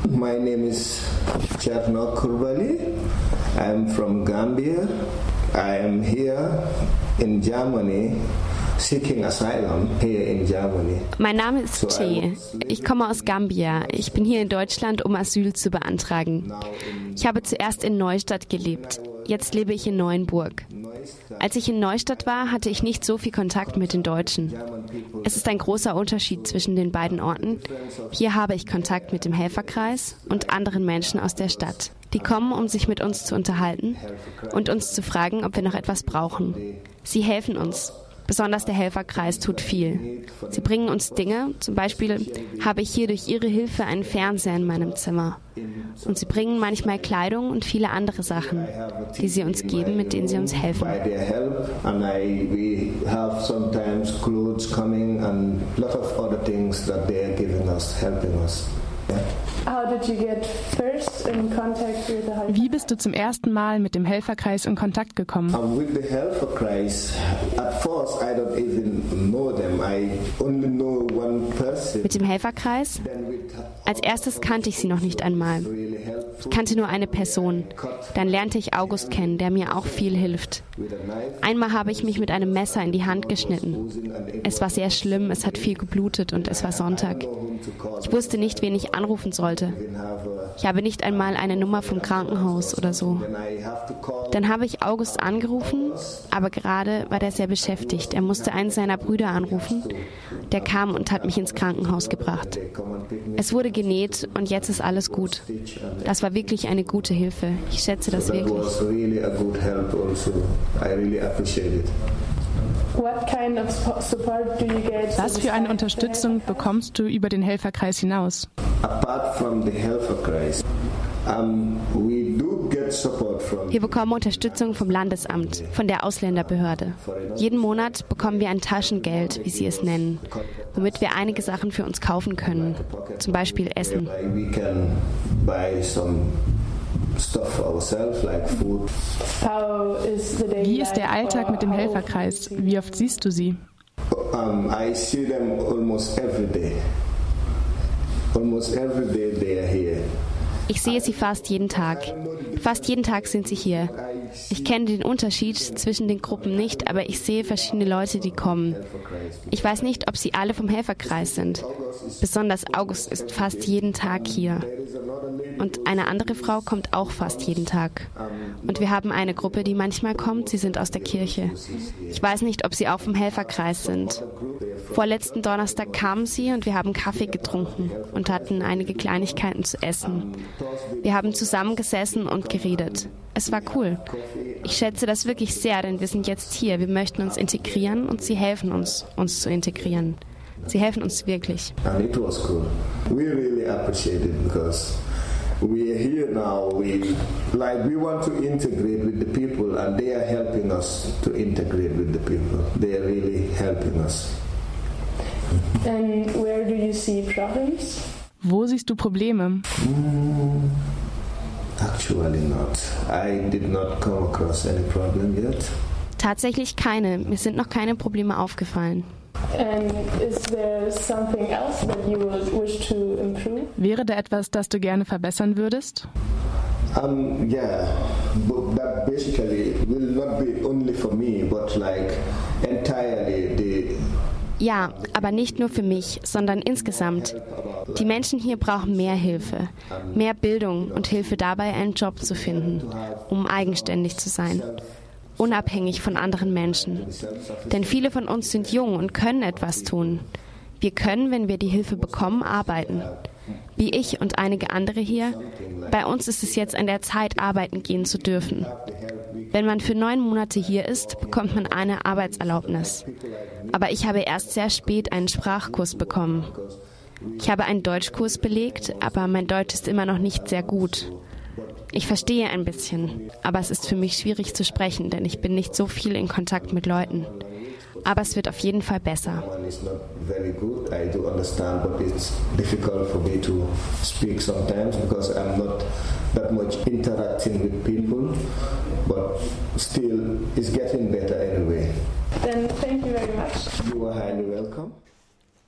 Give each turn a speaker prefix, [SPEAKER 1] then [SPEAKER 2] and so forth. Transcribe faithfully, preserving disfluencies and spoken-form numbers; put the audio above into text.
[SPEAKER 1] My name is Cherno Kurbali. I'm from Gambia. I am here in Germany. Seeking asylum here in Germany.
[SPEAKER 2] Mein Name ist Che. Ich komme aus Gambia. Ich bin hier in Deutschland, um Asyl zu beantragen. Ich habe zuerst in Neustadt gelebt. Jetzt lebe ich in Neuenburg. Als ich in Neustadt war, hatte ich nicht so viel Kontakt mit den Deutschen. Es ist ein großer Unterschied zwischen den beiden Orten. Hier habe ich Kontakt mit dem Helferkreis und anderen Menschen aus der Stadt. Die kommen, um sich mit uns zu unterhalten und uns zu fragen, ob wir noch etwas brauchen. Sie helfen uns. Besonders der Helferkreis tut viel. Sie bringen uns Dinge, zum Beispiel habe ich hier durch ihre Hilfe einen Fernseher in meinem Zimmer. Und sie bringen manchmal Kleidung und viele andere Sachen, die sie uns geben, mit denen sie uns helfen.
[SPEAKER 3] Wie bist du zum ersten Mal mit dem Helferkreis in Kontakt gekommen?
[SPEAKER 2] Mit dem Helferkreis? Als erstes kannte ich sie noch nicht einmal. Ich kannte nur eine Person. Dann lernte ich August kennen, der mir auch viel hilft. Einmal habe ich mich mit einem Messer in die Hand geschnitten. Es war sehr schlimm, es hat viel geblutet und es war Sonntag. Ich wusste nicht, wen ich anrufen sollte. Ich habe nicht einmal eine Nummer vom Krankenhaus oder so. Dann habe ich August angerufen, aber gerade war der sehr beschäftigt. Er musste einen seiner Brüder anrufen. Der kam und hat mich ins Krankenhaus gebracht. Es wurde genäht und jetzt ist alles gut. Das war wirklich eine gute Hilfe. Ich schätze das wirklich.
[SPEAKER 3] Was für eine Unterstützung bekommst du über den Helferkreis hinaus?
[SPEAKER 2] Wir bekommen Unterstützung vom Landesamt, von der Ausländerbehörde. Jeden Monat bekommen wir ein Taschengeld, wie sie es nennen, womit wir einige Sachen für uns kaufen können, zum Beispiel Essen.
[SPEAKER 3] Wie ist der Alltag mit dem Helferkreis? Wie oft siehst du sie?
[SPEAKER 1] Um, I see them almost every day. Almost every day they are here.
[SPEAKER 2] Ich sehe sie fast jeden Tag. Fast jeden Tag sind sie hier. Ich kenne den Unterschied zwischen den Gruppen nicht, aber ich sehe verschiedene Leute, die kommen. Ich weiß nicht, ob sie alle vom Helferkreis sind. Besonders August ist fast jeden Tag hier. Und eine andere Frau kommt auch fast jeden Tag. Und wir haben eine Gruppe, die manchmal kommt, sie sind aus der Kirche. Ich weiß nicht, ob sie auch vom Helferkreis sind. Vorletzten Donnerstag kamen sie und wir haben Kaffee getrunken und hatten einige Kleinigkeiten zu essen. Wir haben zusammengesessen und geredet. Es war cool. Ich schätze das wirklich sehr, denn wir sind jetzt hier. Wir möchten uns integrieren und sie helfen uns, uns zu integrieren. Sie helfen uns wirklich.
[SPEAKER 1] And it was cool. We really appreciate it because we are here now. We like we want to integrate with the people, and they are helping us to integrate with the people. They are really helping us.
[SPEAKER 4] And where do you see problems?
[SPEAKER 3] Wo siehst du Probleme?
[SPEAKER 1] Mm, actually not. I did not come across any problem yet.
[SPEAKER 2] Tatsächlich keine. Mir sind noch keine Probleme aufgefallen.
[SPEAKER 4] And is there something else that you would wish to improve?
[SPEAKER 3] Wäre da etwas, das du gerne verbessern würdest?
[SPEAKER 1] Um, yeah, but that basically will not be only for me, but like entirely the.
[SPEAKER 2] Ja, aber nicht nur für mich, sondern insgesamt. Die Menschen hier brauchen mehr Hilfe, mehr Bildung und Hilfe dabei, einen Job zu finden, um eigenständig zu sein, unabhängig von anderen Menschen. Denn viele von uns sind jung und können etwas tun. Wir können, wenn wir die Hilfe bekommen, arbeiten. Wie ich und einige andere hier. Bei uns ist es jetzt an der Zeit, arbeiten gehen zu dürfen. Wenn man für neun Monate hier ist, bekommt man eine Arbeitserlaubnis. Aber ich habe erst sehr spät einen Sprachkurs bekommen. Ich habe einen Deutschkurs belegt, aber mein Deutsch ist immer noch nicht sehr gut. Ich verstehe ein bisschen, aber es ist für mich schwierig zu sprechen, denn ich bin nicht so viel in Kontakt mit Leuten. Aber es wird auf jeden Fall besser.
[SPEAKER 1] It's not very good. I do understand, but it's difficult for me to speak sometimes because I'm not that much interacting with people. But still, it's getting better anyway.
[SPEAKER 4] Then thank you very much.
[SPEAKER 1] You are highly welcome.